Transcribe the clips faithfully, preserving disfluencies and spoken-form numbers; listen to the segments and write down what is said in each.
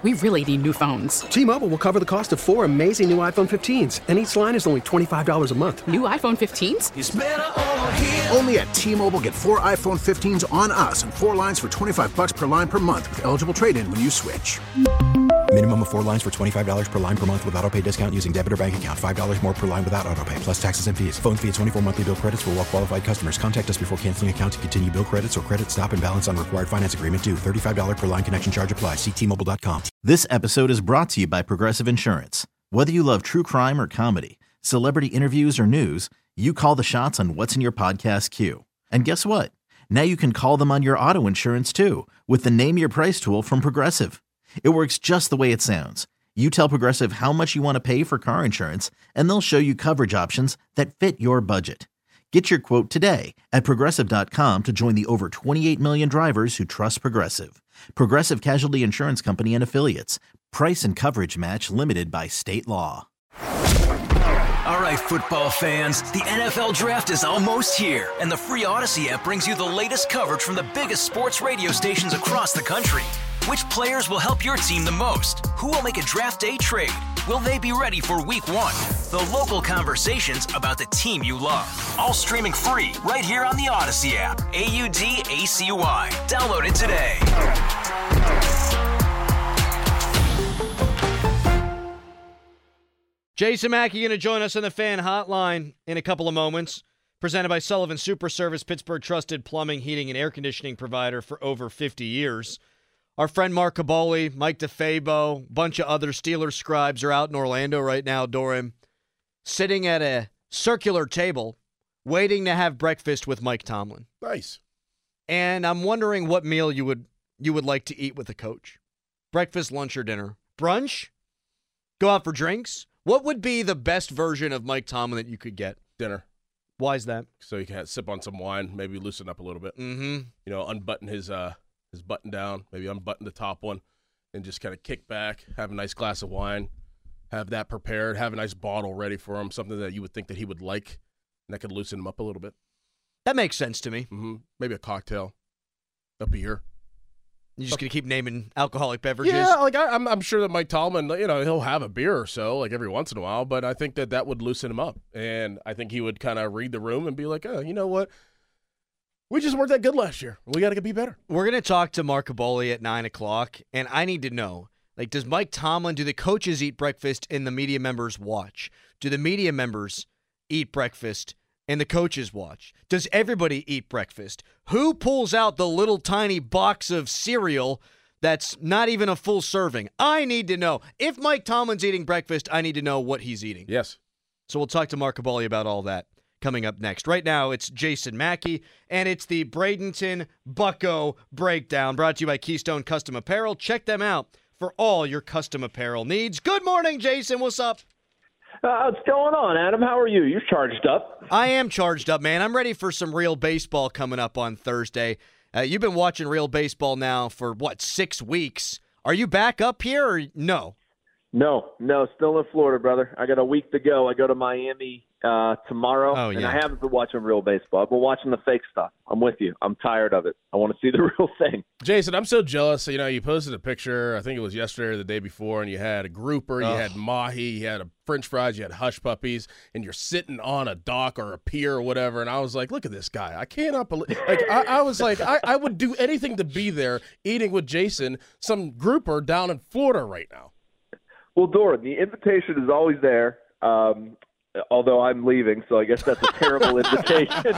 We really need new phones. T-Mobile will cover the cost of four amazing new iPhone fifteens, and each line is only twenty-five dollars a month. New iPhone fifteens? It's better over here. Only at T-Mobile, get four iPhone fifteens on us and four lines for twenty-five dollars per line per month with eligible trade-in when you switch. Minimum of four lines for twenty-five dollars per line per month with autopay discount using debit or bank account. five dollars more per line without autopay, plus taxes and fees. Phone fee at twenty-four monthly bill credits for well-qualified customers. Contact us before canceling account to continue bill credits or credit stop and balance on required finance agreement due. thirty-five dollars per line connection charge applies. See T Mobile dot com. This episode is brought to you by Progressive Insurance. Whether you love true crime or comedy, celebrity interviews or news, you call the shots on what's in your podcast queue. And guess what? Now you can call them on your auto insurance too with the Name Your Price tool from Progressive. It works just the way it sounds. You tell Progressive how much you want to pay for car insurance, and they'll show you coverage options that fit your budget. Get your quote today at Progressive dot com to join the over twenty-eight million drivers who trust Progressive. Progressive Casualty Insurance Company and Affiliates. Price and coverage match limited by state law. All right, football fans, the N F L Draft is almost here, and the free Odyssey app brings you the latest coverage from the biggest sports radio stations across the country. Which players will help your team the most? Who will make a draft day trade? Will they be ready for week one? The local conversations about the team you love. All streaming free right here on the Odyssey app. A U D A C Y. Download it today. Jason Mackey going to join us on the Fan Hotline in a couple of moments. Presented by Sullivan Super Service, Pittsburgh trusted plumbing, heating, and air conditioning provider for over fifty years. Our friend Mark Kaboly, Mike DeFabo, a bunch of other Steelers scribes are out in Orlando right now, Doran, sitting at a circular table waiting to have breakfast with Mike Tomlin. Nice. And I'm wondering what meal you would you would like to eat with a coach. Breakfast, lunch, or dinner? Brunch? Go out for drinks? What would be the best version of Mike Tomlin that you could get? Dinner. Why is that? So you can sip on some wine, maybe loosen up a little bit. Mm-hmm. You know, unbutton his uh, his button down, maybe unbutton the top one, and just kind of kick back, have a nice glass of wine, have that prepared, have a nice bottle ready for him, something that you would think that he would like, and that could loosen him up a little bit. That makes sense to me. Mm-hmm. Maybe a cocktail, a beer. You're just going to keep naming alcoholic beverages? Yeah, like I, I'm, I'm sure that Mike Tomlin, you know, he'll have a beer or so, like every once in a while, but I think that that would loosen him up. And I think he would kind of read the room and be like, oh, you know what? We just weren't that good last year. We got to be better. We're going to talk to Mark Kaboly at nine o'clock, and I need to know, like, does Mike Tomlin, do the coaches eat breakfast and the media members watch? Do the media members eat breakfast and the coaches watch? Does everybody eat breakfast? Who pulls out the little tiny box of cereal that's not even a full serving? I need to know. If Mike Tomlin's eating breakfast, I need to know what he's eating. Yes. So we'll talk to Mark Kaboly about all that coming up next. Right now, it's Jason Mackey, and it's the Bradenton Bucko Breakdown, brought to you by Keystone Custom Apparel. Check them out for all your custom apparel needs. Good morning, Jason. What's up? Uh, what's going on, Adam? How are you? You're charged up. I am charged up, man. I'm ready for some real baseball coming up on Thursday. Uh, you've been watching real baseball now for, what, six weeks? Are you back up here or no? No, no, still in Florida, brother. I got a week to go. I go to Miami uh, tomorrow, oh, yeah. and I haven't been watching real baseball. I've been watching the fake stuff. I'm with you. I'm tired of it. I want to see the real thing. Jason, I'm so jealous. You know, you posted a picture, I think it was yesterday or the day before, and you had a grouper, you oh. had mahi, you had a French fries, you had hush puppies, and you're sitting on a dock or a pier or whatever, and I was like, look at this guy. I cannot believe – like, I, I was like, I, I would do anything to be there eating with Jason, some grouper down in Florida right now. Well, Doran, the invitation is always there, um, although I'm leaving, so I guess that's a terrible invitation.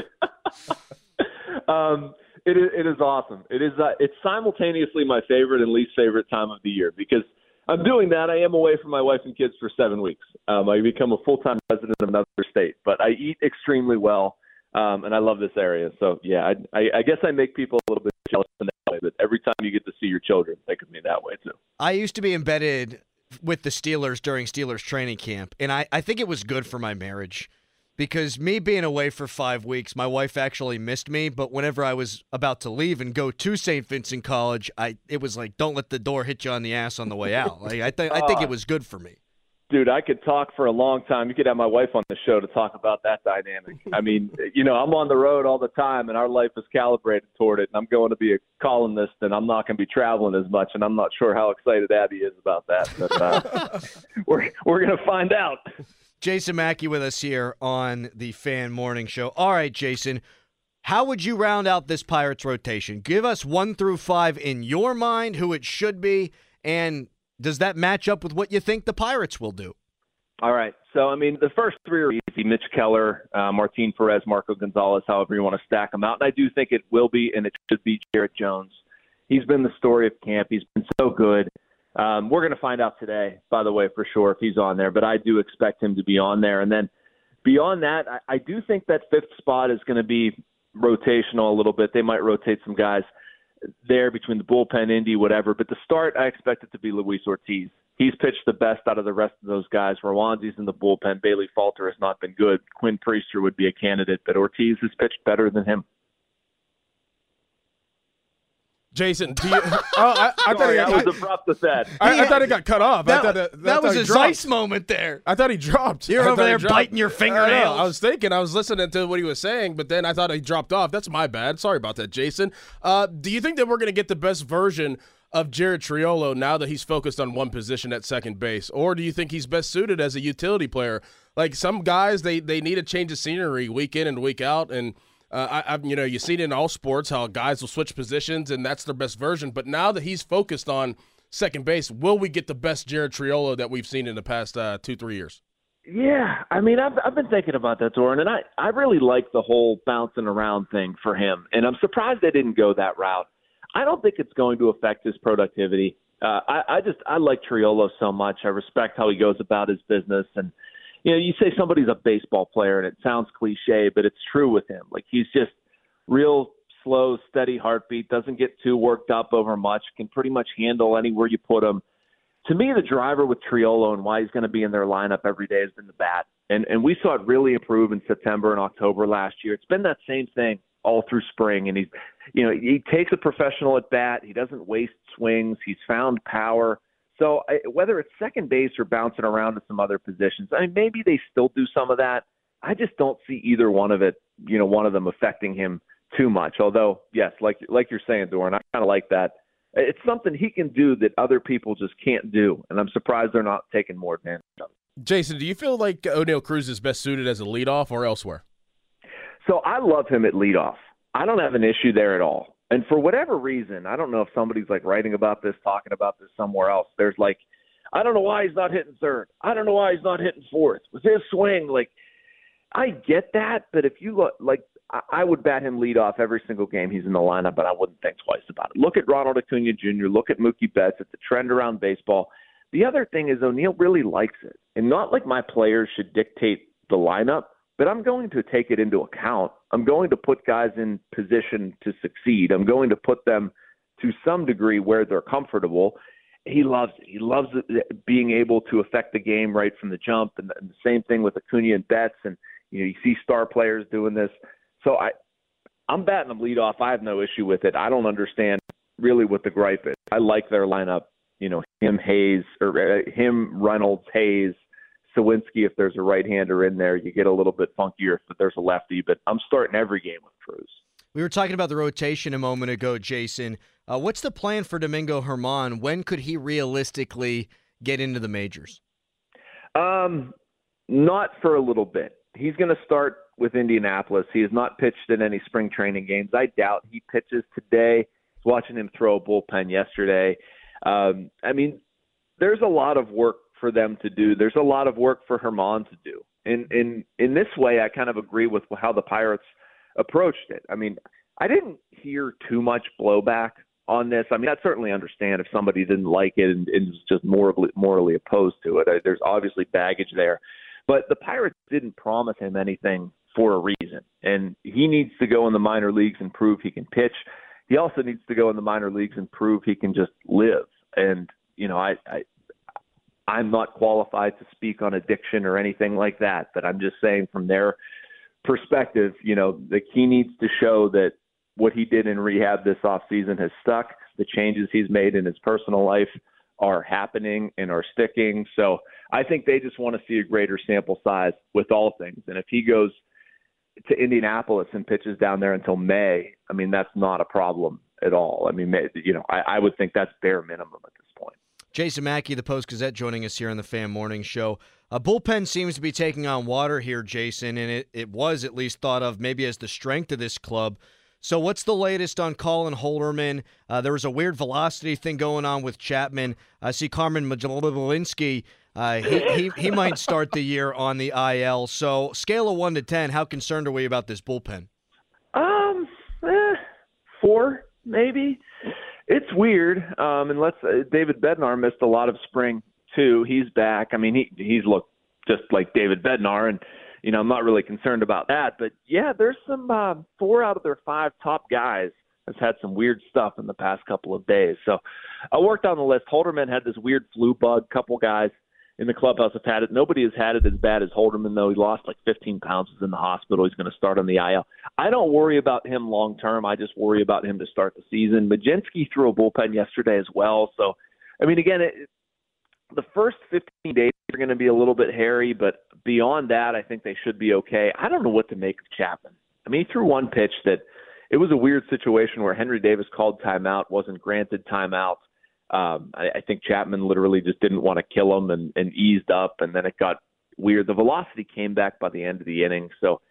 um, it, is, it is awesome. It is. Uh, it's simultaneously my favorite and least favorite time of the year because I'm doing that. I am away from my wife and kids for seven weeks. Um, I become a full-time resident of another state, but I eat extremely well, um, and I love this area. So, yeah, I, I, I guess I make people a little bit jealous in that way, but every time you get to see your children, think of me that way, too. I used to be embedded with the Steelers during Steelers training camp, and I, I think it was good for my marriage because me being away for five weeks, my wife actually missed me, but whenever I was about to leave and go to Saint Vincent College, I it was like, don't let the door hit you on the ass on the way out. Like I, th- I think it was good for me. Dude, I could talk for a long time. You could have my wife on the show to talk about that dynamic. I mean, you know, I'm on the road all the time, and our life is calibrated toward it. And I'm going to be a columnist, and I'm not going to be traveling as much. And I'm not sure how excited Abby is about that. But uh, we're we're going to find out. Jason Mackey with us here on the Fan Morning Show. All right, Jason, how would you round out this Pirates rotation? Give us one through five in your mind, who it should be, and does that match up with what you think the Pirates will do? All right. So, I mean, the first three are easy. Mitch Keller, uh, Martin Perez, Marco Gonzalez, however you want to stack them out. And I do think it will be, and it should be, Jarrett Jones. He's been the story of camp. He's been so good. Um, we're going to find out today, by the way, for sure, if he's on there. But I do expect him to be on there. And then beyond that, I, I do think that fifth spot is going to be rotational a little bit. They might rotate some guys there between the bullpen, Indy, whatever. But the start, I expect it to be Luis Ortiz. He's pitched the best out of the rest of those guys. Rawanzi's in the bullpen. Bailey Falter has not been good. Quinn Priester would be a candidate, but Ortiz has pitched better than him. Jason, do you, oh, I, I thought he got, that was abrupt as that. I, I thought he got cut off. That, I thought that, that I was thought a Zeiss moment there. I thought he dropped. You're I over there dropped. biting your fingernails. I, know. I was thinking, I was listening to what he was saying, but then I thought he dropped off. That's my bad. Sorry about that, Jason. Uh, do you think that we're going to get the best version of Jared Triolo now that he's focused on one position at second base? Or do you think he's best suited as a utility player? Like some guys, they, they need a change of scenery week in and week out, and Uh, I, I, you know, you see it in all sports how guys will switch positions, and that's their best version. But now that he's focused on second base, will we get the best Jared Triolo that we've seen in the past uh, two, three years? Yeah, I mean, I've I've been thinking about that, Doran, and I, I really like the whole bouncing around thing for him, and I'm surprised they didn't go that route. I don't think it's going to affect his productivity. Uh, I, I just I like Triolo so much. I respect how he goes about his business, and you know, you say somebody's a baseball player, and it sounds cliche, but it's true with him. Like, he's just real slow, steady heartbeat, doesn't get too worked up over much, can pretty much handle anywhere you put him. To me, the driver with Triolo and why he's going to be in their lineup every day has been the bat. And and we saw it really improve in September and October last year. It's been that same thing all through spring. And he's, you know, he takes a professional at bat. He doesn't waste swings. He's found power. So I, whether it's second base or bouncing around to some other positions, I mean, maybe they still do some of that. I just don't see either one of it, you know, one of them affecting him too much. Although, yes, like like you're saying, Doran, I kind of like that. It's something he can do that other people just can't do, and I'm surprised they're not taking more advantage of it. Jason, do you feel like O'Neal Cruz is best suited as a leadoff or elsewhere? So I love him at leadoff. I don't have an issue there at all. And for whatever reason, I don't know if somebody's like writing about this, talking about this somewhere else. There's like, I don't know why he's not hitting third. I don't know why he's not hitting fourth. With his swing, like, I get that, but if you look, like, I, I would bat him lead off every single game he's in the lineup, but I wouldn't think twice about it. Look at Ronald Acuna Junior Look at Mookie Betts. It's a trend around baseball. The other thing is O'Neal really likes it. And not like my players should dictate the lineup, but I'm going to take it into account. I'm going to put guys in position to succeed. I'm going to put them to some degree where they're comfortable. He loves it. He loves it, being able to affect the game right from the jump. And the same thing with Acuna and Betts. And you know, you see star players doing this. So I, I'm batting them lead off. I have no issue with it. I don't understand really what the gripe is. I like their lineup. You know, him, Hayes, or uh, him, Reynolds, Hayes, Sawinski, if there's a right-hander in there, you get a little bit funkier if there's a lefty, but I'm starting every game with Cruz. We were talking about the rotation a moment ago, Jason. Uh, what's the plan for Domingo Germán? When could he realistically get into the majors? Um, not for a little bit. He's going to start with Indianapolis. He has not pitched in any spring training games. I doubt he pitches today. I was watching him throw a bullpen yesterday. Um, I mean, there's a lot of work for them to do. There's a lot of work for Germán to do. In in in this way, I kind of agree with how the Pirates approached it. I mean, I didn't hear too much blowback on this. I mean, I certainly understand if somebody didn't like it and, and was just morally, morally opposed to it. I, there's obviously baggage there. But the Pirates didn't promise him anything for a reason. And he needs to go in the minor leagues and prove he can pitch. He also needs to go in the minor leagues and prove he can just live. And, you know, I, I I'm not qualified to speak on addiction or anything like that, but I'm just saying from their perspective, you know, the he needs to show that what he did in rehab this offseason has stuck. The changes he's made in his personal life are happening and are sticking. So I think they just want to see a greater sample size with all things. And if he goes to Indianapolis and pitches down there until May, I mean, that's not a problem at all. I mean, you know, I, I would think that's bare minimum at this point. Jason Mackey, the Post-Gazette, joining us here on the Fan Morning Show. A bullpen seems to be taking on water here, Jason, and it, it was at least thought of maybe as the strength of this club. So what's the latest on Colin Holderman? Uh, there was a weird velocity thing going on with Chapman. I see Carmen Majalinsky. Uh, he, he he might start the year on the I L. So scale of one to ten, how concerned are we about this bullpen? Um, eh, four maybe. It's weird. Um, and let's uh, David Bednar missed a lot of spring too. He's back. I mean, he he's looked just like David Bednar, and you know I'm not really concerned about that. But yeah, there's some uh, four out of their five top guys has had some weird stuff in the past couple of days. So I worked on the list. Holderman had this weird flu bug. Couple guys in the clubhouse have had it. Nobody has had it as bad as Holderman, though. He lost like fifteen pounds, was in the hospital. He's going to start on the I L. I don't worry about him long term. I just worry about him to start the season. Majinski threw a bullpen yesterday as well. So, I mean, again, it, the first fifteen days are going to be a little bit hairy, but beyond that, I think they should be okay. I don't know what to make of Chapman. I mean, he threw one pitch that it was a weird situation where Henry Davis called timeout, wasn't granted timeout. Um, I, I think Chapman literally just didn't want to kill him and, and eased up, and then it got weird. The velocity came back by the end of the inning. So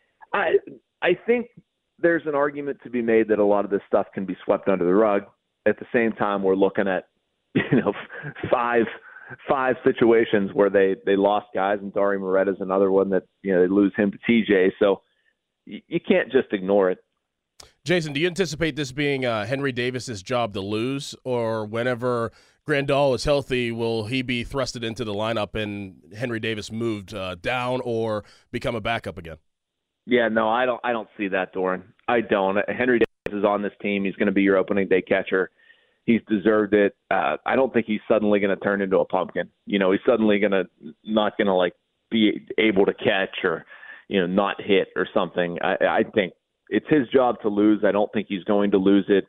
I I think there's an argument to be made that a lot of this stuff can be swept under the rug. At the same time, we're looking at, you know, five five situations where they, they lost guys, and Dauri Moretta's another one that, you know, they lose him to T J. So you, you can't just ignore it. Jason, do you anticipate this being uh, Henry Davis's job to lose, or whenever Grandal is healthy, will he be thrusted into the lineup and Henry Davis moved uh, down or become a backup again? Yeah, no, I don't. I don't see that, Doran. I don't. Henry Davis is on this team. He's going to be your opening day catcher. He's deserved it. Uh, I don't think he's suddenly going to turn into a pumpkin. You know, he's suddenly going to not going to like be able to catch or, you know, not hit or something. I, I think it's his job to lose. I don't think he's going to lose it.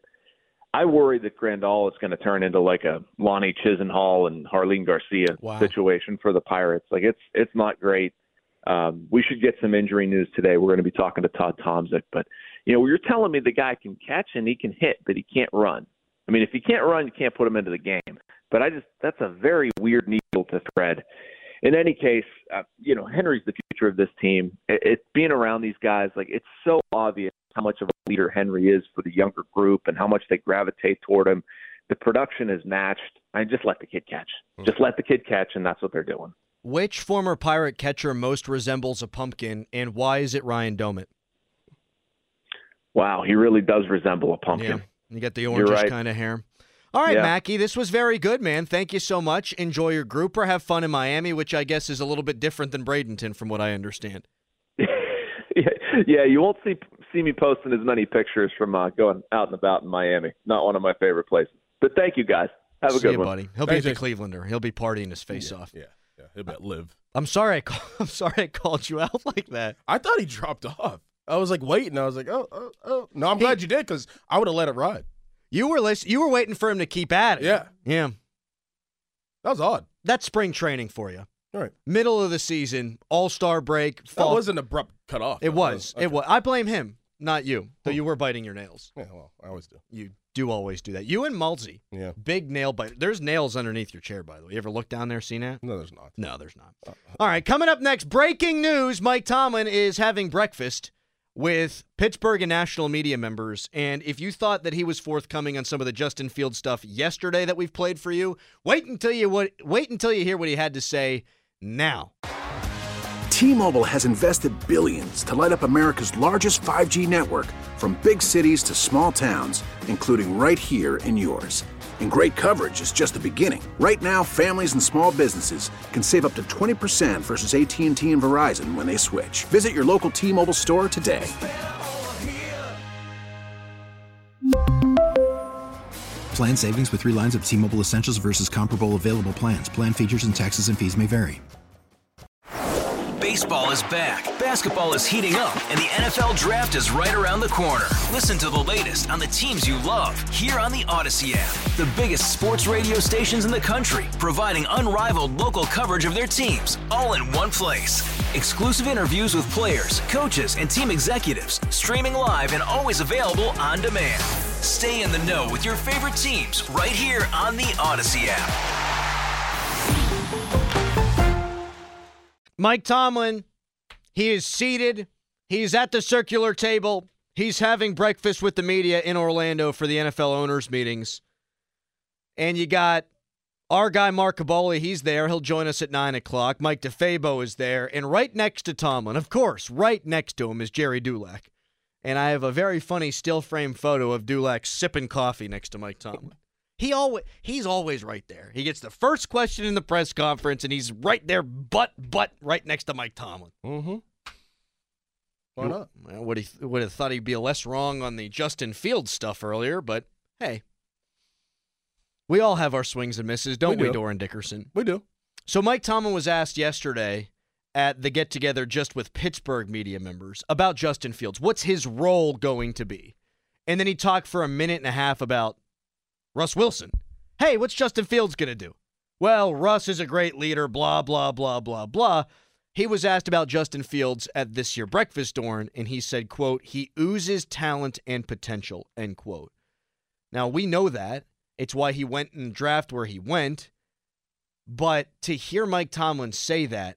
I worry that Grandal is going to turn into like a Lonnie Chisenhall and Harleen Garcia wow. situation for the Pirates. Like it's it's not great. Um, we should get some injury news today. We're going to be talking to Todd Tomczyk. But, you know, you're telling me the guy can catch and he can hit, but he can't run. I mean, if he can't run, you can't put him into the game. But I just that's a very weird needle to thread. In any case, uh, you know, Henry's the future of this team. It, it being around these guys, like it's so obvious how much of a leader Henry is for the younger group and how much they gravitate toward him. The production is matched. I just let the kid catch. Just let the kid catch, and that's what they're doing. Which former Pirate catcher most resembles a pumpkin, and why is it Ryan Domit? Wow, he really does resemble a pumpkin. Yeah, you got the orangish right. kind of hair. All right, yeah. Mackey, this was very good, man. Thank you so much. Enjoy your grouper. Have fun in Miami, which I guess is a little bit different than Bradenton from what I understand. Yeah, you won't see see me posting as many pictures from uh, going out and about in Miami. Not one of my favorite places. But thank you, guys. Have a see good you, one. buddy. He'll Thanks, be at the Clevelander. He'll be partying his face yeah, off. Yeah, yeah. He'll bet live. I'm sorry I call, I'm sorry I called you out like that. I thought he dropped off. I was like waiting. I was like, oh, oh, oh. No, I'm he, glad you did because I would have let it ride. You were listen, You were waiting for him to keep at it. Yeah. Yeah. That was odd. That's spring training for you. All right. Middle of the season, all-star break. Fall. That was an abrupt cut off. It was. Okay. It was. I blame him, not you, though you were biting your nails. Yeah, well, I always do. You do always do that. You and Mulsey. Yeah. Big nail bite. There's nails underneath your chair, by the way. You ever look down there, seen that? No, there's not. No, there's not. Uh, all right, coming up next, breaking news. Mike Tomlin is having breakfast with Pittsburgh and national media members, and if you thought that he was forthcoming on some of the Justin Fields stuff yesterday that we've played for you, wait until you what wait until you hear what he had to say now. T-Mobile has invested billions to light up America's largest five G network, from big cities to small towns, including right here in yours. And great coverage is just the beginning. Right now, families and small businesses can save up to twenty percent versus A T and T and Verizon when they switch. Visit your local T-Mobile store today. Plan savings with three lines of T-Mobile Essentials versus comparable available plans. Plan features and taxes and fees may vary. Baseball is back, basketball is heating up, and the N F L Draft is right around the corner. Listen to the latest on the teams you love here on the Odyssey app. The biggest sports radio stations in the country, providing unrivaled local coverage of their teams, all in one place. Exclusive interviews with players, coaches, and team executives, streaming live and always available on demand. Stay in the know with your favorite teams right here on the Odyssey app. Mike Tomlin, he is seated. He's at the circular table. He's having breakfast with the media in Orlando for the N F L owners meetings. And you got our guy, Mark Kaboly. He's there. He'll join us at nine o'clock. Mike DeFabo is there. And right next to Tomlin, of course, right next to him is Jerry Dulac. And I have a very funny still frame photo of Dulac sipping coffee next to Mike Tomlin. He always he's always right there. He gets the first question in the press conference, and he's right there, butt butt right next to Mike Tomlin. Mm-hmm. Why not? Well, would he would have thought he'd be less wrong on the Justin Fields stuff earlier, but hey, we all have our swings and misses, don't we, we do. Doran Dickerson? We do. So Mike Tomlin was asked yesterday at the get-together just with Pittsburgh media members about Justin Fields. What's his role going to be? And then he talked for a minute and a half about Russ Wilson. Hey, what's Justin Fields going to do? Well, Russ is a great leader, blah, blah, blah, blah, blah. He was asked about Justin Fields at this year breakfast, Doran, and he said, quote, he oozes talent and potential, end quote. Now, we know that. It's why he went in the draft where he went. But to hear Mike Tomlin say that,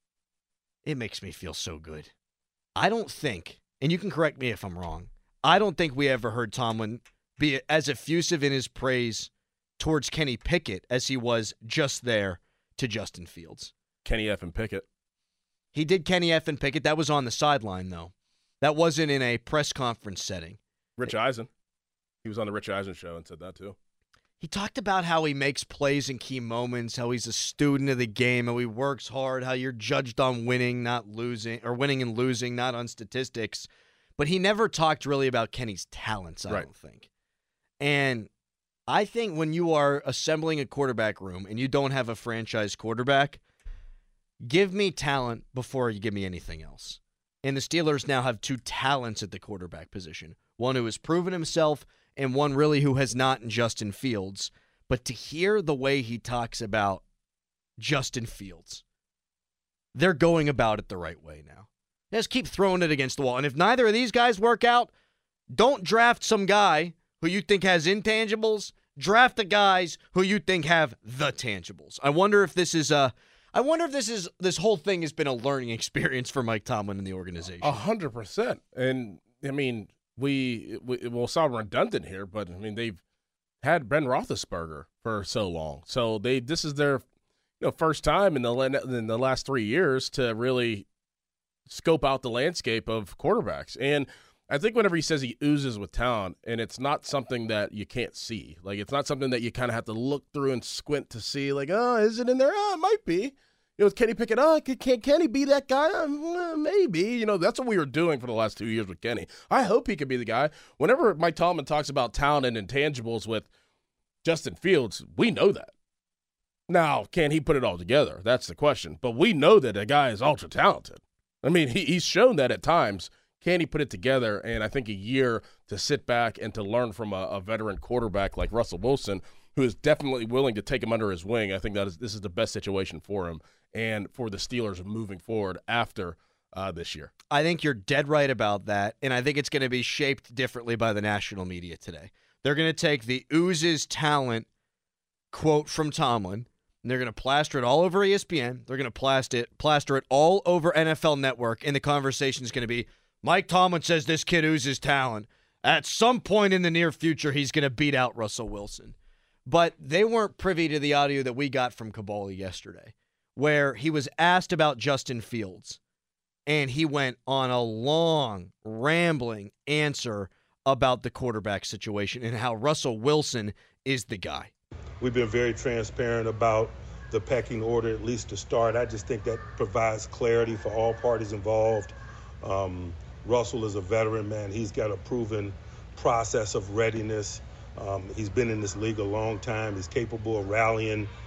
it makes me feel so good. I don't think, and you can correct me if I'm wrong, I don't think we ever heard Tomlin be as effusive in his praise towards Kenny Pickett as he was just there to Justin Fields. Kenny F. and Pickett. He did Kenny F. and Pickett. That was on the sideline, though. That wasn't in a press conference setting. Rich Eisen. He was on the Rich Eisen show and said that, too. He talked about how he makes plays in key moments, how he's a student of the game, how he works hard, how you're judged on winning, not losing, or winning and losing, not on statistics. But he never talked really about Kenny's talents, I right. don't think. And I think when you are assembling a quarterback room and you don't have a franchise quarterback, give me talent before you give me anything else. And the Steelers now have two talents at the quarterback position. One who has proven himself and one really who has not in Justin Fields. But to hear the way he talks about Justin Fields, they're going about it the right way now. Just keep throwing it against the wall. And if neither of these guys work out, don't draft some guy who you think has intangibles. Draft the guys who you think have the tangibles. I wonder if this is a, I wonder if this is this whole thing has been a learning experience for Mike Tomlin and the organization. A hundred percent. And I mean, we, we will sound redundant here, but I mean they've had Ben Roethlisberger for so long, so they this is their you know first time in the in the last three years to really scope out the landscape of quarterbacks. And I think whenever he says he oozes with talent, and it's not something that you can't see. Like, it's not something that you kind of have to look through and squint to see, like, oh, is it in there? Oh, it might be. You know, with Kenny Pickett, oh, can, can Kenny be that guy? Uh, maybe. You know, that's what we were doing for the last two years with Kenny. I hope he could be the guy. Whenever Mike Tomlin talks about talent and intangibles with Justin Fields, we know that. Now, can he put it all together? That's the question. But we know that a guy is ultra-talented. I mean, he, he's shown that at times. Can he put it together? And I think a year to sit back and to learn from a, a veteran quarterback like Russell Wilson, who is definitely willing to take him under his wing, I think that is this is the best situation for him and for the Steelers moving forward after uh, this year. I think you're dead right about that, and I think it's going to be shaped differently by the national media today. They're going to take the oozes talent quote from Tomlin, and they're going to plaster it all over E S P N. They're going to plaster it, plaster it all over N F L Network, and the conversation is going to be, Mike Tomlin says this kid oozes talent. At some point in the near future, he's going to beat out Russell Wilson. But they weren't privy to the audio that we got from Kaboly yesterday, where he was asked about Justin Fields, and he went on a long, rambling answer about the quarterback situation and how Russell Wilson is the guy. We've been very transparent about the pecking order, at least to start. I just think that provides clarity for all parties involved. Um, Russell is a veteran, man. He's got a proven process of readiness. Um, he's been in this league a long time. He's capable of rallying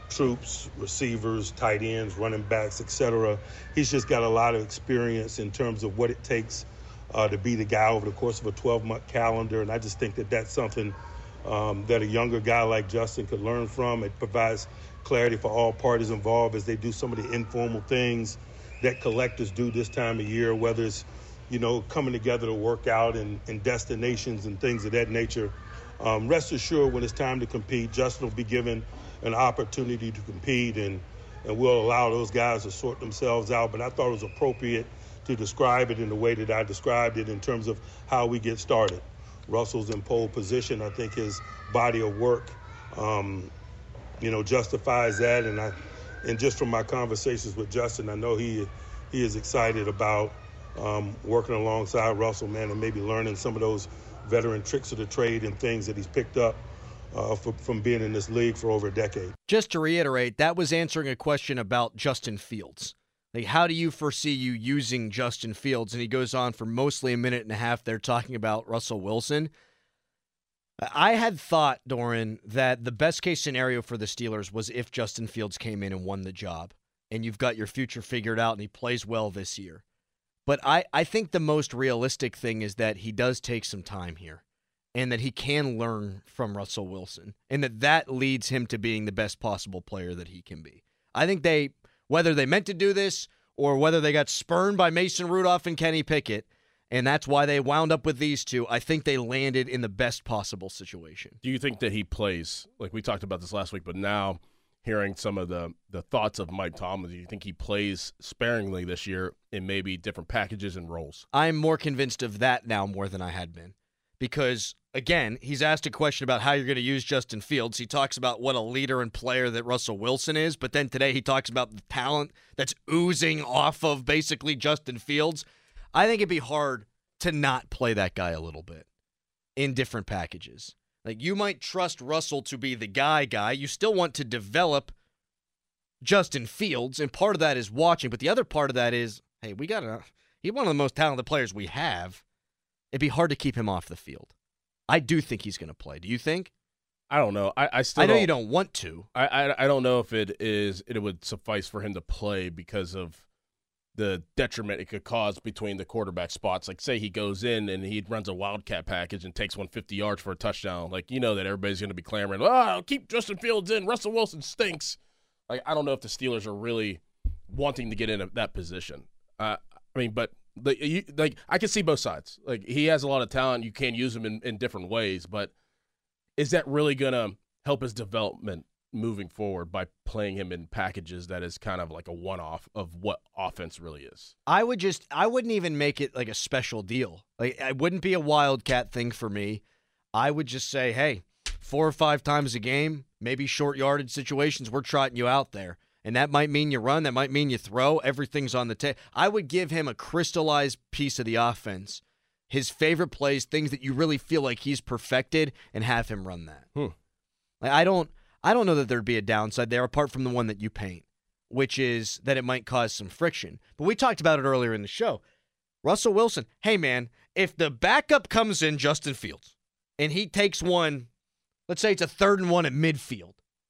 troops, receivers, tight ends, running backs, et cetera. He's just got a lot of experience in terms of what it takes uh, to be the guy over the course of a twelve-month calendar, and I just think that that's something um, that a younger guy like Justin could learn from. It provides clarity for all parties involved as they do some of the informal things that collectors do this time of year, whether it's, you know, coming together to work out and, and destinations and things of that nature. Um, rest assured, when it's time to compete, Justin will be given an opportunity to compete, and, and we'll allow those guys to sort themselves out. But I thought it was appropriate to describe it in the way that I described it in terms of how we get started. Russell's in pole position. I think his body of work, um, you know, justifies that. And I, and just from my conversations with Justin, I know he he is excited about um, working alongside Russell, man, and maybe learning some of those veteran tricks of the trade and things that he's picked up uh, for, from being in this league for over a decade. Just to reiterate, that was answering a question about Justin Fields. Like, how do you foresee you using Justin Fields? And he goes on for mostly a minute and a half there talking about Russell Wilson. I had thought, Doran, that the best case scenario for the Steelers was if Justin Fields came in and won the job, and you've got your future figured out and he plays well this year. But I, I think the most realistic thing is that he does take some time here and that he can learn from Russell Wilson and that that leads him to being the best possible player that he can be. I think they, whether they meant to do this or whether they got spurned by Mason Rudolph and Kenny Pickett, and that's why they wound up with these two, I think they landed in the best possible situation. Do you think that he plays, like we talked about this last week, but now hearing some of the, the thoughts of Mike Tomlin, do you think he plays sparingly this year in maybe different packages and roles? I'm more convinced of that now more than I had been. Because, again, he's asked a question about how you're going to use Justin Fields. He talks about what a leader and player that Russell Wilson is, but then today he talks about the talent that's oozing off of basically Justin Fields. I think it'd be hard to not play that guy a little bit in different packages. Like, you might trust Russell to be the guy guy. You still want to develop Justin Fields, and part of that is watching. But the other part of that is, hey, we got a he's one of the most talented players we have. It'd be hard to keep him off the field. I do think he's going to play. Do you think? I don't know. I, I still. I know don't, you don't want to. I, I I don't know if it is. It would suffice for him to play because of the detriment it could cause between the quarterback spots. Like, say he goes in and he runs a wildcat package and takes one fifty yards for a touchdown. Like, you know that everybody's going to be clamoring, oh, keep Justin Fields in. Russell Wilson stinks. Like, I don't know if the Steelers are really wanting to get in that position. Uh, I mean, but the, you, like I can see both sides. Like, he has a lot of talent. You can use him in, in different ways, but is that really going to help his development moving forward by playing him in packages that is kind of like a one-off of what offense really is? I would just, I wouldn't even make it like a special deal. Like, it wouldn't be a wildcat thing for me. I would just say, hey, four or five times a game, maybe short yardage situations, we're trotting you out there. And that might mean you run, that might mean you throw. Everything's on the table. I would give him a crystallized piece of the offense, his favorite plays, things that you really feel like he's perfected, and have him run that. Hmm. Like, I don't, I don't know that there'd be a downside there apart from the one that you paint, which is that it might cause some friction. But we talked about it earlier in the show. Russell Wilson, hey, man, if the backup comes in, Justin Fields, and he takes one, let's say it's a third and one at midfield,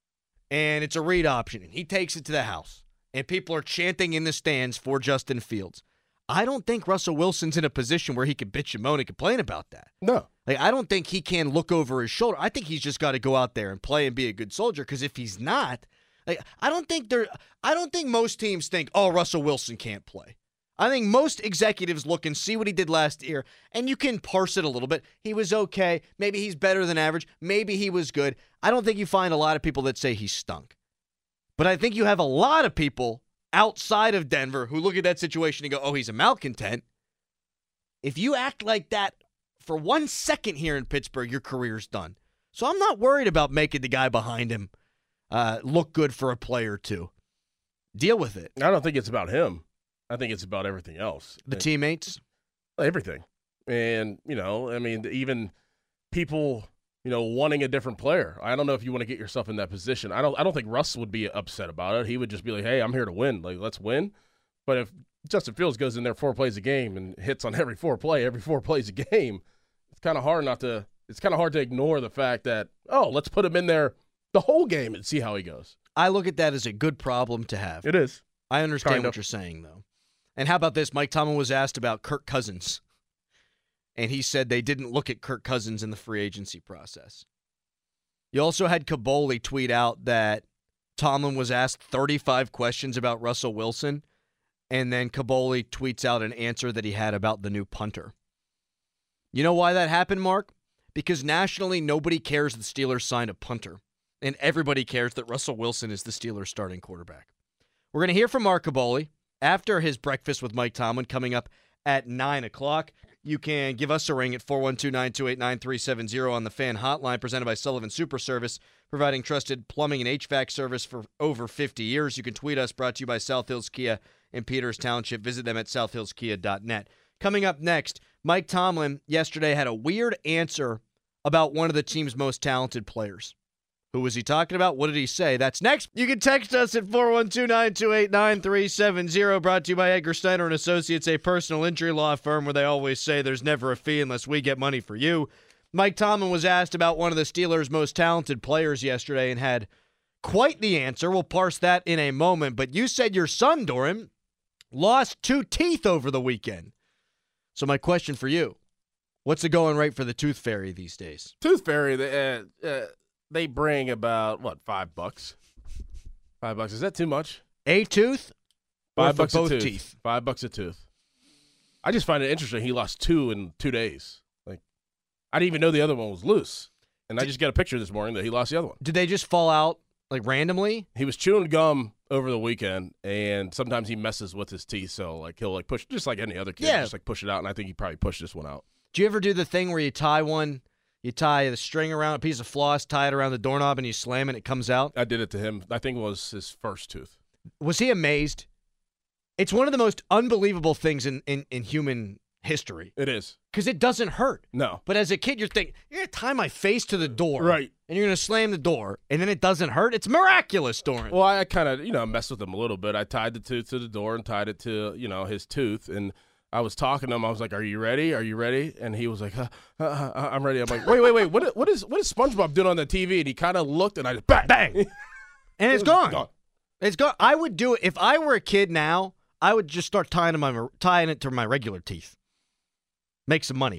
and it's a read option, and he takes it to the house, and people are chanting in the stands for Justin Fields, I don't think Russell Wilson's in a position where he can bitch and moan and complain about that. No. Like, I don't think he can look over his shoulder. I think he's just got to go out there and play and be a good soldier, because if he's not, like, I don't think they're I don't think most teams think, oh, Russell Wilson can't play. I think most executives look and see what he did last year, and you can parse it a little bit. He was okay. Maybe he's better than average. Maybe he was good. I don't think you find a lot of people that say he stunk. But I think you have a lot of people outside of Denver who look at that situation and go, oh, he's a malcontent. If you act like that for one second here in Pittsburgh, your career's done. So I'm not worried about making the guy behind him uh, look good for a play or two. Deal with it. I don't think it's about him. I think it's about everything else. The teammates? Everything. And, you know, I mean, even people, you know, wanting a different player. I don't know if you want to get yourself in that position. I don't I don't think Russ would be upset about it. He would just be like, hey, I'm here to win. Like, let's win. But if Justin Fields goes in there four plays a game and hits on every four play, every four plays a game, it's kind of hard not to – it's kind of hard to ignore the fact that, oh, let's put him in there the whole game and see how he goes. I look at that as a good problem to have. It is. I understand kind what of. you're saying, though. And how about this? Mike Tomlin was asked about Kirk Cousins, and he said they didn't look at Kirk Cousins in the free agency process. You also had Kaboli tweet out that Tomlin was asked thirty-five questions about Russell Wilson, and then Kaboli tweets out an answer that he had about the new punter. You know why that happened, Mark? Because nationally, nobody cares the Steelers signed a punter, and everybody cares that Russell Wilson is the Steelers' starting quarterback. We're going to hear from Mark Kaboli after his breakfast with Mike Tomlin coming up at nine o'clock. You can give us a ring at four one two, nine two eight, nine three seven zero on the Fan Hotline, presented by Sullivan Super Service, providing trusted plumbing and H V A C service for over fifty years. You can tweet us, brought to you by South Hills Kia in Peters Township. Visit them at south hills kia dot net. Coming up next, Mike Tomlin yesterday had a weird answer about one of the team's most talented players. Who was he talking about? What did he say? That's next. You can text us at four one two, nine two eight, nine three seven zero, brought to you by Edgar Steiner and Associates, a personal injury law firm where they always say there's never a fee unless we get money for you. Mike Tomlin was asked about one of the Steelers' most talented players yesterday and had quite the answer. We'll parse that in a moment. But you said your son, Doran, lost two teeth over the weekend. So my question for you, what's the going rate for the Tooth Fairy these days? Tooth Fairy, they, uh, uh, they bring about, what, five bucks? Five bucks. Is that too much? A tooth? Or Five for bucks both a tooth. teeth? Five bucks a tooth. I just find it interesting. He lost two in two days. Like, I didn't even know the other one was loose. And I just got a picture this morning that he lost the other one. Did they just fall out, like, randomly? He was chewing gum over the weekend, and sometimes he messes with his teeth, so like he'll like push, just like any other kid, Yeah. just like push it out. And I think he probably pushed this one out. Do you ever do the thing where you tie one, you tie the string around a piece of floss, tie it around the doorknob, and you slam it, it comes out? I did it to him. I think it was his first tooth. Was he amazed? It's one of the most unbelievable things in, in, in human history. It is. Because it doesn't hurt. No. But as a kid, you're thinking, you're going to tie my face to the door. Right. And you're going to slam the door, and then it doesn't hurt? It's miraculous, Doran. Well, I kind of, you know, messed with him a little bit. I tied the tooth to the door and tied it to, you know, his tooth. And I was talking to him. I was like, "Are you ready? Are you ready?" And he was like, uh, uh, uh, "I'm ready." I'm like, "Wait, wait, wait. What? What is? What is SpongeBob doing on the T V?" And he kind of looked, and I just bang, Bang. And it's gone. gone. It's gone. I would do it. If I were a kid now, I would just start tying, to my, tying it to my regular teeth. Make some money.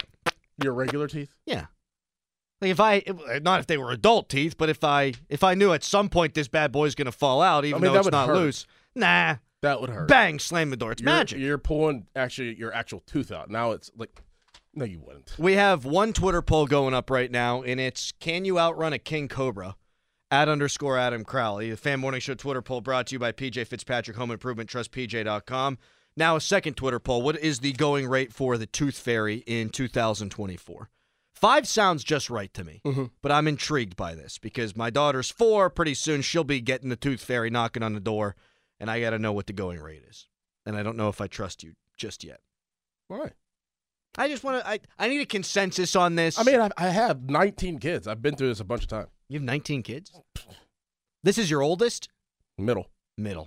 Your regular teeth? Yeah. Like if I, not if they were adult teeth, but if I if I knew at some point this bad boy's going to fall out, even I mean, though that it's would not hurt. loose, nah. That would hurt. Bang, slam the door. It's You're, magic. You're pulling actually your actual tooth out. Now it's like, no, you wouldn't. We have one Twitter poll going up right now, and it's, can you outrun a king cobra? At underscore Adam Crowley. The Fan Morning Show Twitter poll brought to you by P J Fitzpatrick Home Improvement, trust P J dot com. Now a second Twitter poll. What is the going rate for the Tooth Fairy in two thousand twenty-four? Five sounds just right to me, mm-hmm. but I'm intrigued by this because my daughter's four. Pretty soon she'll be getting the Tooth Fairy knocking on the door, and I got to know what the going rate is. And I don't know if I trust you just yet. Why? I just want to, I, I need a consensus on this. I mean, I, I have nineteen kids. I've been through this a bunch of times. You have nineteen kids? This is your oldest? Middle. Middle.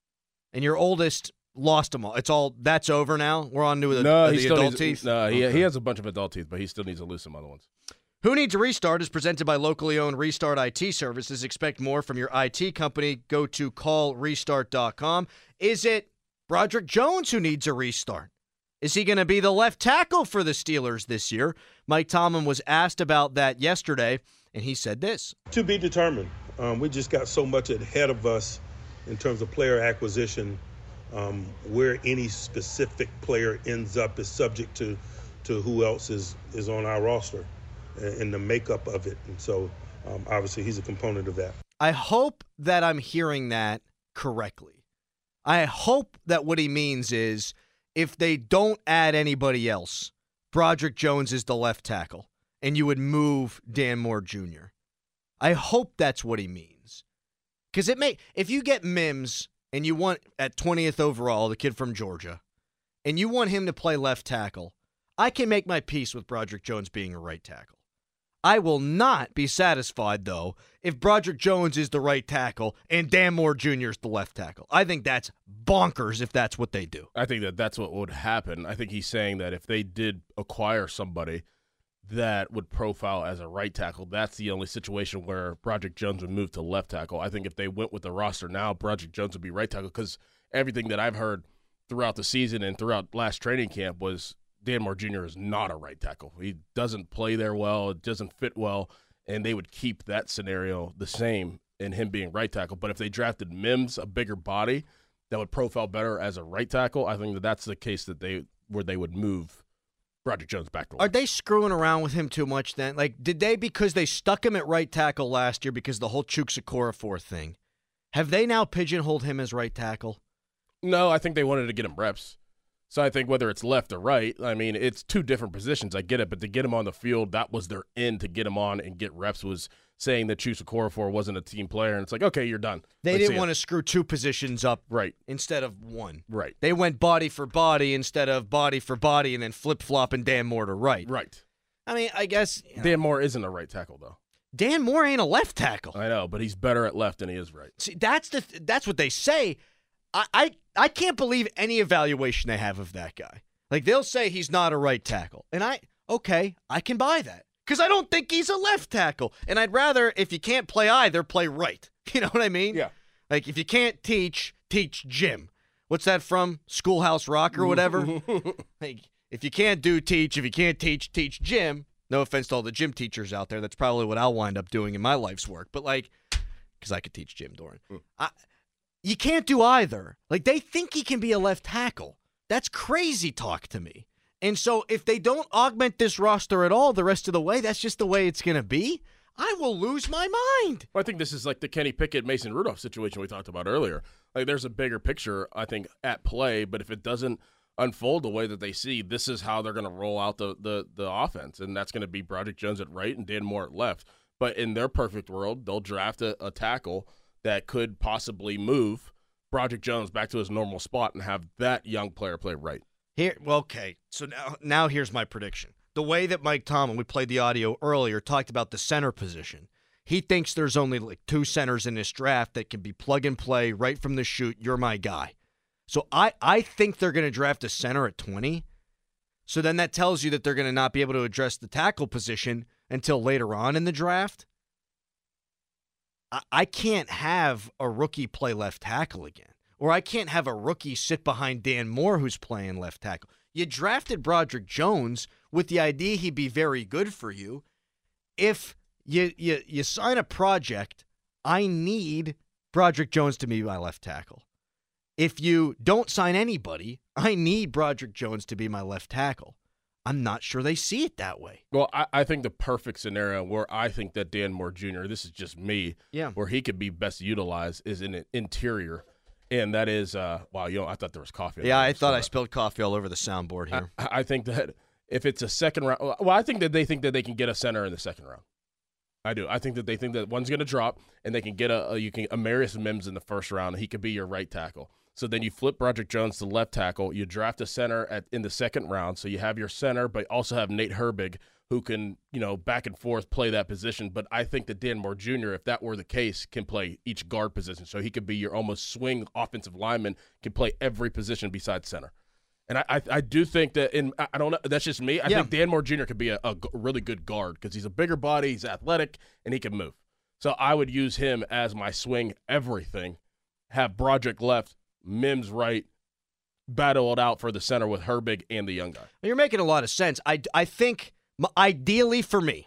And your oldest lost them all. It's all, that's over now? We're on to the, no, uh, he the still adult needs, teeth? No, he, Okay. he has a bunch of adult teeth, but he still needs to lose some other ones. Who Needs a Restart is presented by locally owned Restart I T Services. Expect more from your I T company. Go to call restart dot com. Is it Broderick Jones who needs a restart? Is he going to be the left tackle for the Steelers this year? Mike Tomlin was asked about that yesterday, and he said this. To be determined. Um, we just got so much ahead of us in terms of player acquisition. Um, where any specific player ends up is subject to, to who else is, is on our roster and, and the makeup of it. And so, um, obviously, he's a component of that. I hope that I'm hearing that correctly. I hope that what he means is if they don't add anybody else, Broderick Jones is the left tackle, and you would move Dan Moore Junior I hope that's what he means. Because it may, if you get Mims and you want at twentieth overall, the kid from Georgia, and you want him to play left tackle, I can make my peace with Broderick Jones being a right tackle. I will not be satisfied, though, if Broderick Jones is the right tackle and Dan Moore Junior is the left tackle. I think that's bonkers if that's what they do. I think that that's what would happen. I think he's saying that if they did acquire somebody, that would profile as a right tackle. That's the only situation where Broderick Jones would move to left tackle. I think if they went with the roster now, Broderick Jones would be right tackle because everything that I've heard throughout the season and throughout last training camp was Dan Moore Junior is not a right tackle. He doesn't play there well. It doesn't fit well, and they would keep that scenario the same in him being right tackle. But if they drafted Mims, a bigger body that would profile better as a right tackle, I think that that's the case that they where they would move Broderick Jones back to left. Are they screwing around with him too much then? Like, did they, because they stuck him at right tackle last year because of the whole Chuks Okorafor thing, have they now pigeonholed him as right tackle? No, I think they wanted to get him reps. So I think whether it's left or right, I mean, it's two different positions. I get it, but to get him on the field, that was their end to get him on and get reps was saying that Chuks Okorafor wasn't a team player, and it's like, okay, you're done. They Let's didn't want to screw two positions up right instead of one. Right. They went body for body instead of body for body and then flip-flopping Dan Moore to right. Right. I mean, I guess. You know, Dan Moore isn't a right tackle, though. Dan Moore ain't a left tackle. I know, but he's better at left than he is right. See, that's the th- that's what they say. I, I I can't believe any evaluation they have of that guy. Like, they'll say he's not a right tackle. And I, okay, I can buy that. Because I don't think he's a left tackle. And I'd rather, if you can't play either, play right. You know what I mean? Yeah. Like, if you can't teach, teach gym. What's that from? Schoolhouse Rock or whatever? Like, if you can't do teach, if you can't teach, teach gym. No offense to all the gym teachers out there. That's probably what I'll wind up doing in my life's work. But, like, because I could teach gym, Doran. Mm. I, you can't do either. Like, they think he can be a left tackle. That's crazy talk to me. And so if they don't augment this roster at all the rest of the way, that's just the way it's going to be, I will lose my mind. Well, I think this is like the Kenny Pickett, Mason Rudolph situation we talked about earlier. Like, there's a bigger picture, I think, at play, but if it doesn't unfold the way that they see, this is how they're going to roll out the, the, the offense, and that's going to be Broderick Jones at right and Dan Moore at left. But in their perfect world, they'll draft a, a tackle that could possibly move Broderick Jones back to his normal spot and have that young player play right. Here, well, okay, so now, now here's my prediction. The way that Mike Tomlin, we played the audio earlier, talked about the center position, he thinks there's only like two centers in this draft that can be plug and play right from the chute. You're my guy. So I, I think they're going to draft a center at twenty. So then that tells you that they're going to not be able to address the tackle position until later on in the draft. I, I can't have a rookie play left tackle again. Or I can't have a rookie sit behind Dan Moore who's playing left tackle. You drafted Broderick Jones with the idea he'd be very good for you. If you you you sign a project, I need Broderick Jones to be my left tackle. If you don't sign anybody, I need Broderick Jones to be my left tackle. I'm not sure they see it that way. Well, I, I think the perfect scenario where I think that Dan Moore Junior, this is just me, yeah, where he could be best utilized is in an interior. And that is, uh, wow, you know, I thought there was coffee. Yeah, I thought I spilled coffee all over the soundboard here. I, I think that if it's a second round, well, I think that they think that they can get a center in the second round. I do. I think that they think that one's going to drop, and they can get a, a you can Amarius Mims in the first round, and he could be your right tackle. So then you flip Broderick Jones to left tackle. You draft a center at in the second round, so you have your center, but also have Nate Herbig, who can, you know, back and forth play that position. But I think that Dan Moore Junior, if that were the case, can play each guard position. So he could be your almost swing offensive lineman, can play every position besides center. And I, I, I do think that in I don't know, that's just me. I yeah. think Dan Moore Junior could be a, a really good guard because he's a bigger body, he's athletic, and he can move. So I would use him as my swing everything. Have Broderick left, Mims right, battle it out for the center with Herbig and the young guy. You're making a lot of sense. I, I think ideally for me,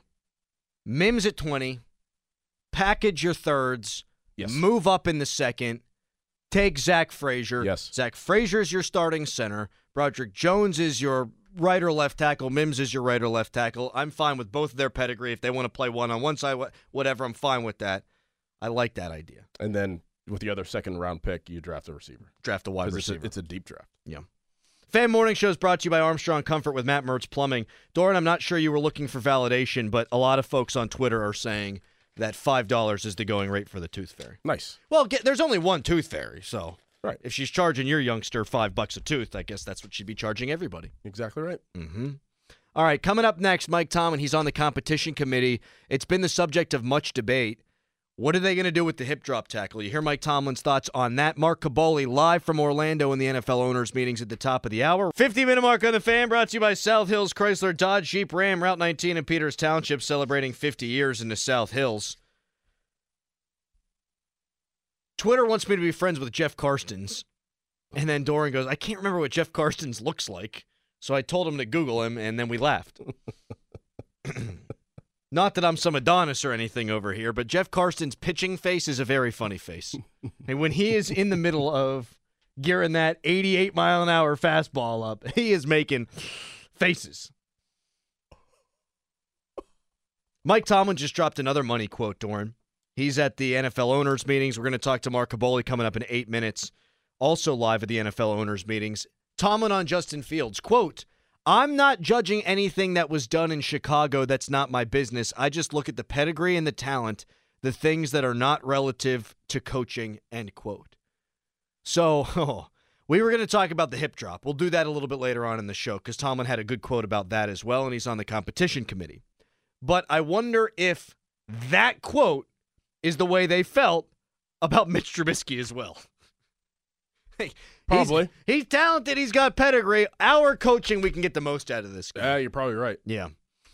Mims at twenty, package your thirds, yes. move up in the second, take Zach Frazier. Yes. Zach Frazier is your starting center. Broderick Jones is your right or left tackle. Mims is your right or left tackle. I'm fine with both of their pedigree. If they want to play one on one side, whatever, I'm fine with that. I like that idea. And then with the other second round pick, you draft a receiver. Draft a wide it's receiver. A, it's a deep draft. Yeah. Fan Morning Show is brought to you by Armstrong Comfort with Matt Mertz Plumbing. Doran, I'm not sure you were looking for validation, but a lot of folks on Twitter are saying that five dollars is the going rate for the Tooth Fairy. Nice. Well, get, there's only one Tooth Fairy, so right. if she's charging your youngster five bucks a tooth, I guess that's what she'd be charging everybody. Exactly right. Mm-hmm. All right, coming up next, Mike Tomlin, he's on the competition committee. It's been the subject of much debate. What are they going to do with the hip drop tackle? You hear Mike Tomlin's thoughts on that. Mark Kaboly live from Orlando in the N F L owners meetings at the top of the hour. fifty-minute mark on the Fan, brought to you by South Hills Chrysler Dodge Jeep Ram, Route nineteen in Peters Township, celebrating fifty years in the South Hills. Twitter wants me to be friends with Jeff Karstens. And then Doran goes, I can't remember what Jeff Karstens looks like. So I told him to Google him, and then we laughed. Not that I'm some Adonis or anything over here, but Jeff Karstens' pitching face is a very funny face. And when he is in the middle of gearing that eighty-eight mile an hour fastball up, he is making faces. Mike Tomlin just dropped another money quote, Doran. He's at the N F L owners meetings. We're going to talk to Mark Kaboly coming up in eight minutes. Also live at the N F L owners meetings. Tomlin on Justin Fields, quote, I'm not judging anything that was done in Chicago. That's not my business. I just look at the pedigree and the talent, the things that are not relative to coaching, end quote. So oh, we were going to talk about the hip drop. We'll do that a little bit later on in the show because Tomlin had a good quote about that as well, and he's on the competition committee. But I wonder if that quote is the way they felt about Mitch Trubisky as well. Hey, probably. He's, he's talented. He's got pedigree. Our coaching, we can get the most out of this guy. Yeah, you're probably right. Yeah.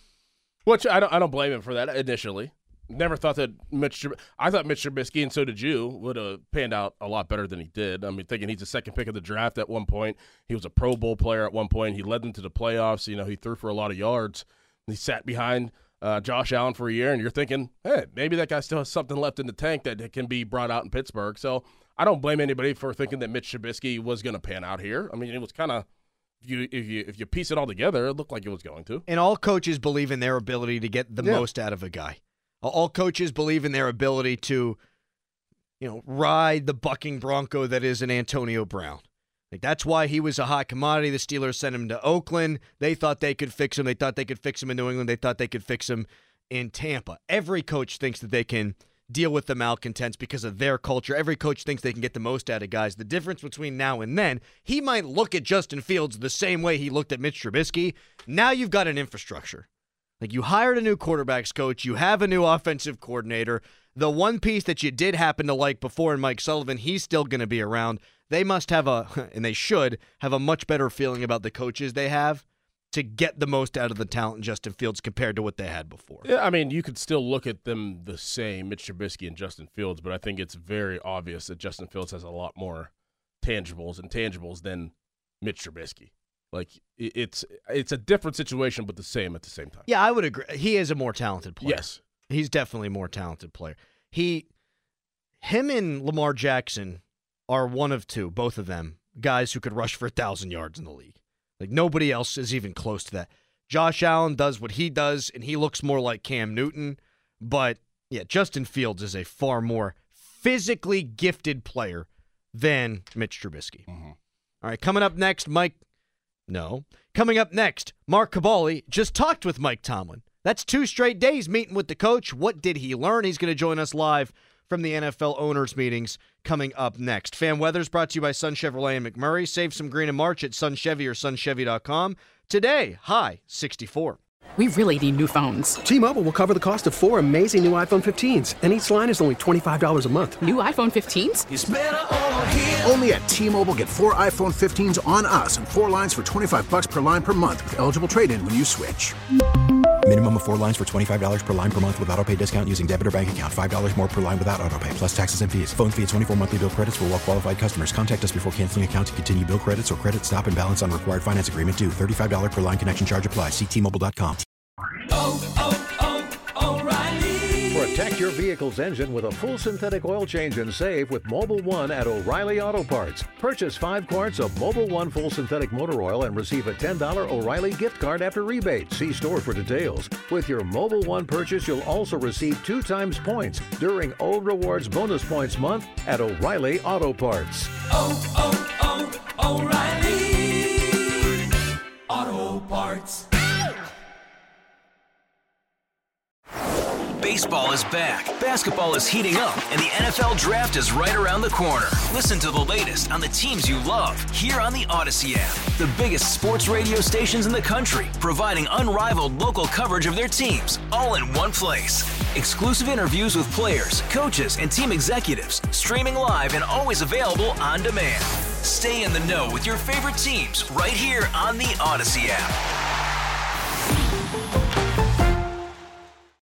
Which I don't I don't blame him for that initially. Never thought that Mitch – I thought Mitch Trubisky, and so did you, would have panned out a lot better than he did. I mean, thinking he's the second pick of the draft at one point. He was a Pro Bowl player at one point. He led them to the playoffs. You know, he threw for a lot of yards. He sat behind uh, Josh Allen for a year, and you're thinking, hey, maybe that guy still has something left in the tank that can be brought out in Pittsburgh. So – I don't blame anybody for thinking that Mitch Trubisky was going to pan out here. I mean, it was kind of if you if you if you piece it all together, it looked like it was going to. And all coaches believe in their ability to get the yeah. most out of a guy. All coaches believe in their ability to, you know, ride the bucking bronco that is an Antonio Brown. Like that's why he was a hot commodity. The Steelers sent him to Oakland. They thought they could fix him. They thought they could fix him in New England. They thought they could fix him in Tampa. Every coach thinks that they can deal with the malcontents because of their culture. Every coach thinks they can get the most out of guys. The difference between now and then, he might look at Justin Fields the same way he looked at Mitch Trubisky. Now you've got an infrastructure. Like you hired a new quarterbacks coach. You have a new offensive coordinator. The one piece that you did happen to like before in Mike Sullivan, he's still going to be around. They must have a, and they should, have a much better feeling about the coaches they have to get the most out of the talent in Justin Fields compared to what they had before. Yeah, I mean, you could still look at them the same, Mitch Trubisky and Justin Fields, but I think it's very obvious that Justin Fields has a lot more tangibles and tangibles than Mitch Trubisky. Like, it's it's a different situation, but the same at the same time. Yeah, I would agree. He is a more talented player. Yes. He's definitely a more talented player. He, him and Lamar Jackson are one of two, both of them, guys who could rush for one thousand yards in the league. Like, nobody else is even close to that. Josh Allen does what he does, and he looks more like Cam Newton. But, yeah, Justin Fields is a far more physically gifted player than Mitch Trubisky. Mm-hmm. All right, coming up next, Mike... No. Coming up next, Mark Kaboly just talked with Mike Tomlin. That's two straight days meeting with the coach. What did he learn? He's going to join us live from the N F L owners meetings coming up next. Fan Weather's brought to you by Sun Chevrolet and McMurray. Save some green in March at Sun Chevy or sun chevy dot com. Today, high sixty-four. We really need new phones. T-Mobile will cover the cost of four amazing new iPhone fifteens, and each line is only twenty-five dollars a month. New iPhone fifteens? It's better over here. Only at T-Mobile, get four iPhone fifteens on us and four lines for twenty-five dollars per line per month with eligible trade-in when you switch. Minimum of four lines for twenty-five dollars per line per month with autopay discount using debit or bank account. five dollars more per line without autopay, plus taxes and fees. Phone fee at twenty-four monthly bill credits for well-qualified customers. Contact us before canceling account to continue bill credits or credit stop and balance on required finance agreement due. thirty-five dollars per line connection charge applies. See T Mobile dot com. Oh, oh, oh, O'Reilly. Protect your vehicle's engine with a full synthetic oil change and save with Mobil one at O'Reilly Auto Parts. Purchase five quarts of Mobil one full synthetic motor oil and receive a ten dollars O'Reilly gift card after rebate. See store for details. With your Mobil one purchase, you'll also receive two times points during O Rewards Bonus Points Month at O'Reilly Auto Parts. Oh, oh, oh, O'Reilly Auto Parts. Football is back, basketball is heating up, and the N F L Draft is right around the corner. Listen to the latest on the teams you love here on the Odyssey app. The biggest sports radio stations in the country, providing unrivaled local coverage of their teams, all in one place. Exclusive interviews with players, coaches, and team executives, streaming live and always available on demand. Stay in the know with your favorite teams right here on the Odyssey app.